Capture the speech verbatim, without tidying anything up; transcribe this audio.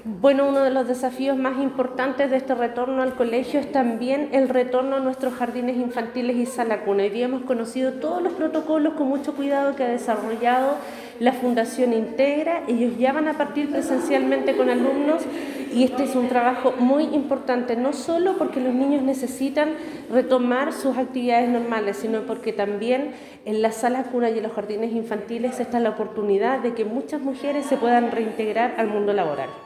Bueno, uno de los desafíos más importantes de este retorno al colegio es también el retorno a nuestros jardines infantiles y sala cuna. Hoy día hemos conocido todos los protocolos con mucho cuidado que ha desarrollado la Fundación Integra. Ellos ya van a partir presencialmente con alumnos y este es un trabajo muy importante, no solo porque los niños necesitan retomar sus actividades normales, sino porque también en las salas cuna y en los jardines infantiles está la oportunidad de que muchas mujeres se puedan reintegrar al mundo laboral.